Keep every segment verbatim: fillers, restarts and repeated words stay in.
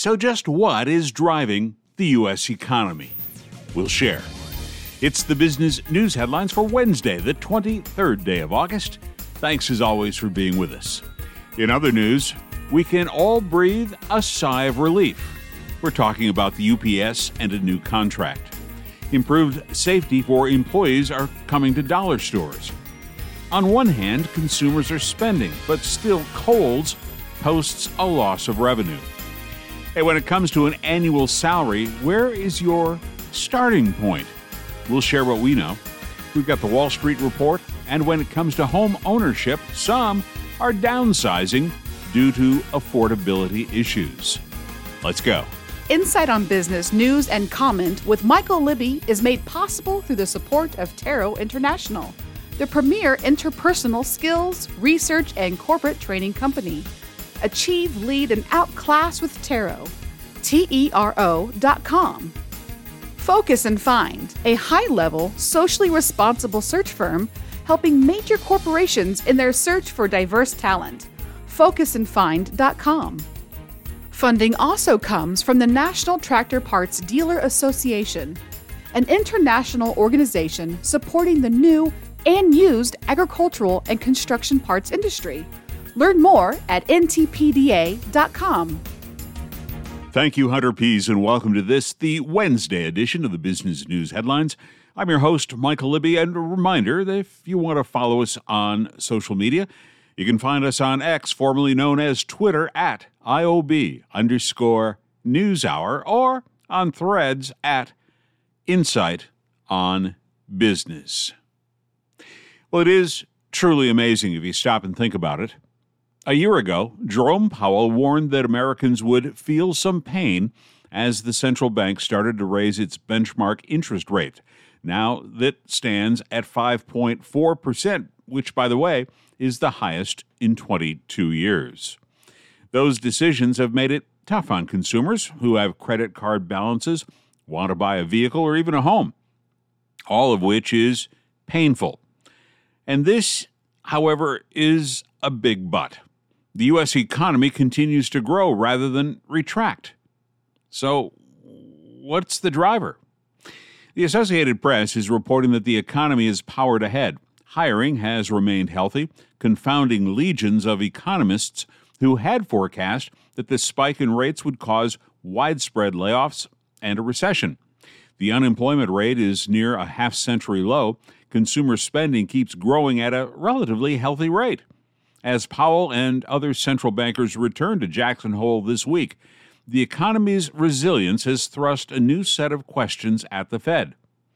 So just what is driving the U S economy? We'll share. It's the business news headlines for Wednesday, the twenty-third day of August. Thanks as always for being with us. In other news, we can all breathe a sigh of relief. We're talking about the U P S and a new contract. Improved safety for employees are coming to dollar stores. On one hand, consumers are spending, but still Kohl's posts a loss of revenue. Hey, when it comes to an annual salary, where is your starting point? We'll share what we know. We've got the Wall Street Report, and when it comes to home ownership, some are downsizing due to affordability issues. Let's go. Insight on Business News and Comment with Michael Libby is made possible through the support of Taro International, the premier interpersonal skills, research, and corporate training company. Achieve, lead, and outclass with Taro. T E R O dot com. Focus and Find, a high-level, socially responsible search firm helping major corporations in their search for diverse talent. focus and find dot com. Funding also comes from the National Tractor Parts Dealer Association, an international organization supporting the new and used agricultural and construction parts industry. Learn more at N T P D A dot com. Thank you, Hunter Pease, and welcome to this, the Wednesday edition of the Business News Headlines. I'm your host, Michael Libby, and a reminder that if you want to follow us on social media, you can find us on X, formerly known as Twitter, at I O B underscore NewsHour, or on Threads at Insight on Business. Well, it is truly amazing if you stop and think about it. A year ago, Jerome Powell warned that Americans would feel some pain as the central bank started to raise its benchmark interest rate. Now that stands at five point four percent, which, by the way, is the highest in twenty-two years. Those decisions have made it tough on consumers who have credit card balances, want to buy a vehicle, or even a home, all of which is painful. And this, however, is a big but. The U S economy continues to grow rather than retract. So, what's the driver? The Associated Press is reporting that the economy is powered ahead. Hiring has remained healthy, confounding legions of economists who had forecast that the spike in rates would cause widespread layoffs and a recession. The unemployment rate is near a half-century low. Consumer spending keeps growing at a relatively healthy rate. As Powell and other central bankers return to Jackson Hole this week, the economy's resilience has thrust a new set of questions at the Fed.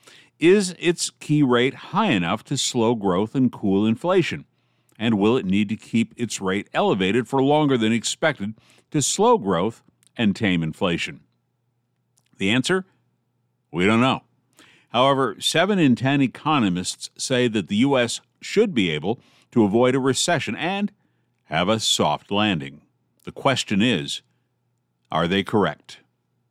Is its key rate high enough to slow growth and cool inflation? And will it need to keep its rate elevated for longer than expected to slow growth and tame inflation? The answer? We don't know. However, seven in ten economists say that the U S should be able to avoid a recession and have a soft landing. The question is, are they correct?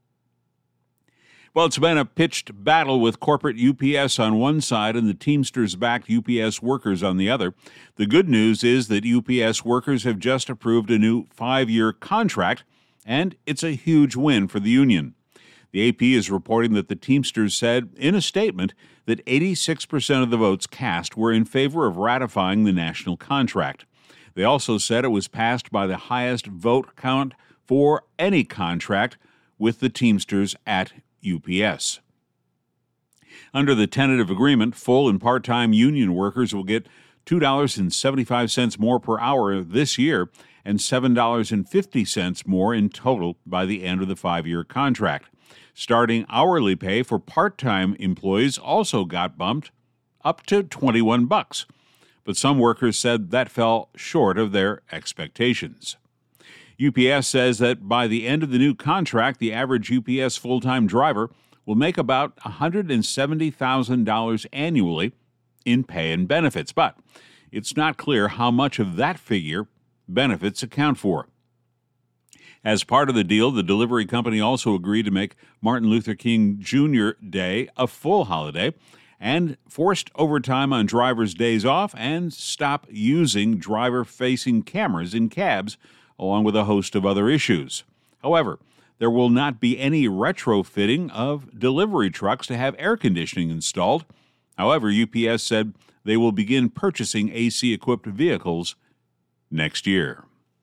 Well, it's been a pitched battle with corporate U P S on one side and the Teamsters-backed U P S workers on the other. The good news is that U P S workers have just approved a new five-year contract, and it's a huge win for the union. The A P is reporting that the Teamsters said in a statement that eighty-six percent of the votes cast were in favor of ratifying the national contract. They also said it was passed by the highest vote count for any contract with the Teamsters at U P S. Under the tentative agreement, full and part-time union workers will get two dollars and seventy-five cents more per hour this year and seven dollars and fifty cents more in total by the end of the five-year contract. Starting hourly pay for part-time employees also got bumped up to twenty-one bucks, but some workers said that fell short of their expectations. U P S says that by the end of the new contract, the average U P S full-time driver will make about one hundred seventy thousand dollars annually in pay and benefits, but it's not clear how much of that figure benefits account for. As part of the deal, the delivery company also agreed to make Martin Luther King Junior Day a full holiday and forced overtime on drivers' days off and stop using driver-facing cameras in cabs, along with a host of other issues. However, there will not be any retrofitting of delivery trucks to have air conditioning installed. However, U P S said they will begin purchasing A C-equipped vehicles next year.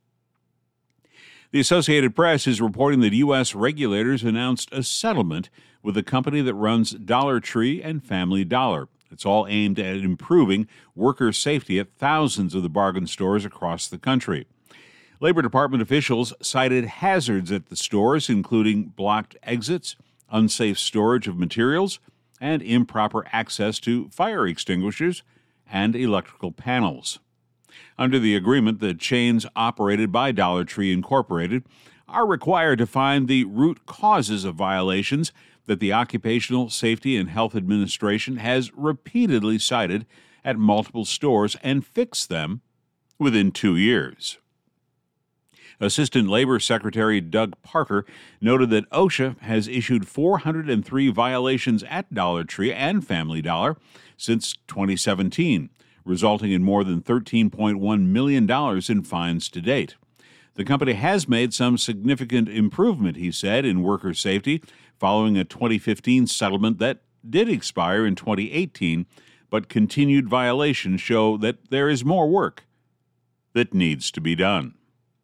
The Associated Press is reporting that U S regulators announced a settlement with a company that runs Dollar Tree and Family Dollar. It's all aimed at improving worker safety at thousands of the bargain stores across the country. Labor Department officials cited hazards at the stores, including blocked exits, unsafe storage of materials, and improper access to fire extinguishers and electrical panels. Under the agreement, the chains operated by Dollar Tree Incorporated are required to find the root causes of violations that the Occupational Safety and Health Administration has repeatedly cited at multiple stores and fix them within two years. Assistant Labor Secretary Doug Parker noted that OSHA has issued four hundred three violations at Dollar Tree and Family Dollar since twenty seventeen, resulting in more than thirteen point one million dollars in fines to date. The company has made some significant improvement, he said, in worker safety following a twenty fifteen settlement that did expire in twenty eighteen, but continued violations show that there is more work that needs to be done.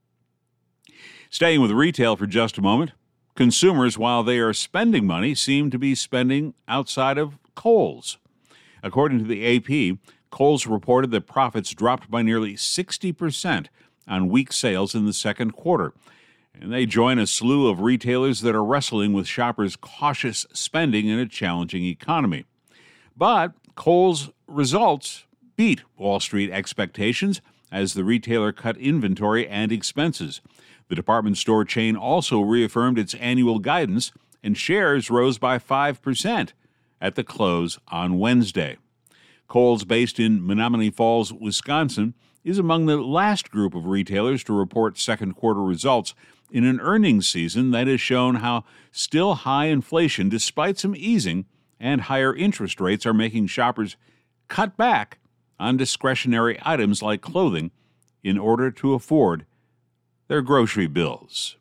Staying with retail for just a moment, consumers, while they are spending money, seem to be spending outside of Kohl's. According to the A P, Kohl's reported that profits dropped by nearly sixty percent on weak sales in the second quarter, and they join a slew of retailers that are wrestling with shoppers' cautious spending in a challenging economy. But Kohl's results beat Wall Street expectations as the retailer cut inventory and expenses. The department store chain also reaffirmed its annual guidance, and shares rose by five percent at the close on Wednesday. Kohl's, based in Menomonee Falls, Wisconsin, is among the last group of retailers to report second quarter results in an earnings season that has shown how still high inflation, despite some easing, and higher interest rates are making shoppers cut back on discretionary items like clothing in order to afford their grocery bills.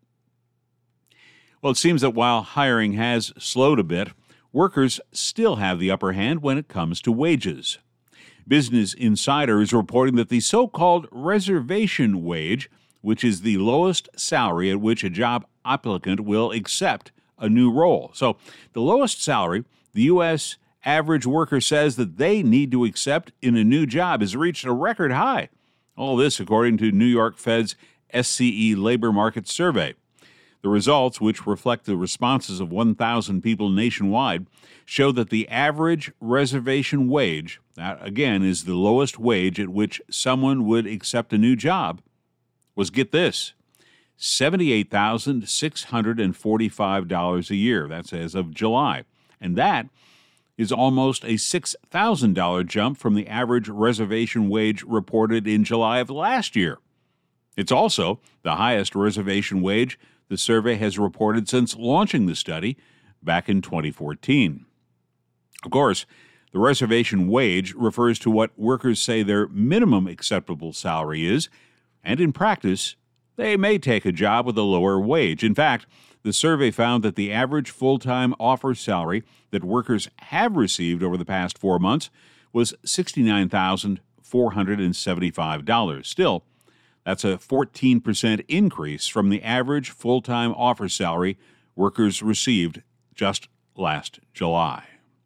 Well, it seems that while hiring has slowed a bit, workers still have the upper hand when it comes to wages. Business Insider is reporting that the so-called reservation wage, which is the lowest salary at which a job applicant will accept a new role. So the lowest salary the U S average worker says that they need to accept in a new job has reached a record high. All this according to New York Fed's S C E Labor Market Survey. The results, which reflect the responses of one thousand people nationwide, show that the average reservation wage, that again is the lowest wage at which someone would accept a new job, was, get this, seventy-eight thousand six hundred forty-five dollars a year. That's as of July. And that is almost a six thousand dollars jump from the average reservation wage reported in July of last year. It's also the highest reservation wage the survey has reported since launching the study back in twenty fourteen. Of course, the reservation wage refers to what workers say their minimum acceptable salary is, and in practice, they may take a job with a lower wage. In fact, the survey found that the average full-time offer salary that workers have received over the past four months was sixty-nine thousand four hundred seventy-five dollars. Still, that's a fourteen percent increase from the average full-time offer salary workers received just last July.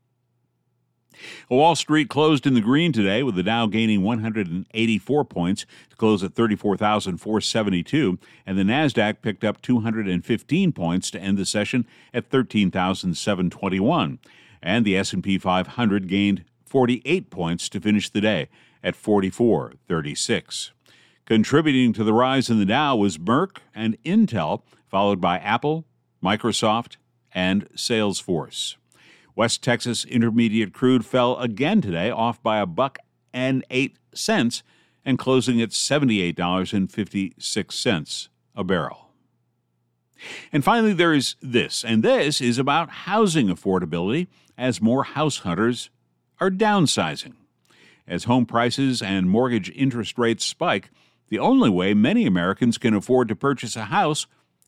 Wall Street closed in the green today, with the Dow gaining one hundred eighty-four points to close at thirty-four thousand four hundred seventy-two, and the Nasdaq picked up two hundred fifteen points to end the session at thirteen thousand seven hundred twenty-one, and the S and P five hundred gained forty-eight points to finish the day at forty-four thirty-six. Contributing to the rise in the Dow was Merck and Intel, followed by Apple, Microsoft, and Salesforce. West Texas Intermediate crude fell again today, off by a buck and eight cents, and closing at seventy-eight dollars and fifty-six cents a barrel. And finally, there is this, and this is about housing affordability as more house hunters are downsizing. As home prices and mortgage interest rates spike, the only way many Americans can afford to purchase a house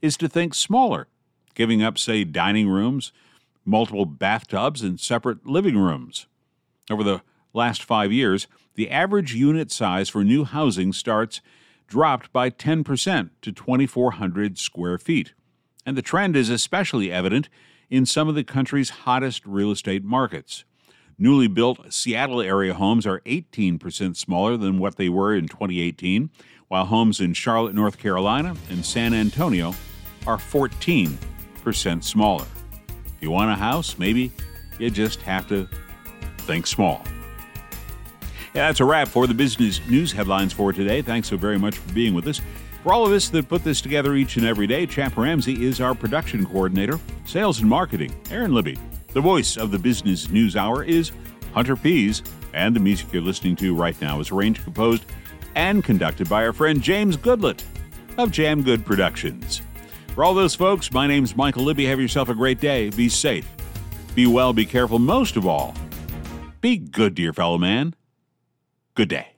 is to think smaller, giving up, say, dining rooms, multiple bathtubs, and separate living rooms. Over the last five years, the average unit size for new housing starts dropped by ten percent to twenty-four hundred square feet. And the trend is especially evident in some of the country's hottest real estate markets. Newly built Seattle area homes are eighteen percent smaller than what they were in twenty eighteen, while homes in Charlotte, North Carolina, and San Antonio are fourteen percent smaller. If you want a house, maybe you just have to think small. Yeah, that's a wrap for the business news headlines for today. Thanks so very much for being with us. For all of us that put this together each and every day, Chap Ramsey is our production coordinator. Sales and marketing, Aaron Libby. The voice of the Business News Hour is Hunter Pease, and the music you're listening to right now is arranged, composed, and conducted by our friend James Goodlett of Jam Good Productions. For all those folks, my name's Michael Libby. Have yourself a great day. Be safe. Be well, be careful. Most of all, be good to your fellow man. Good day.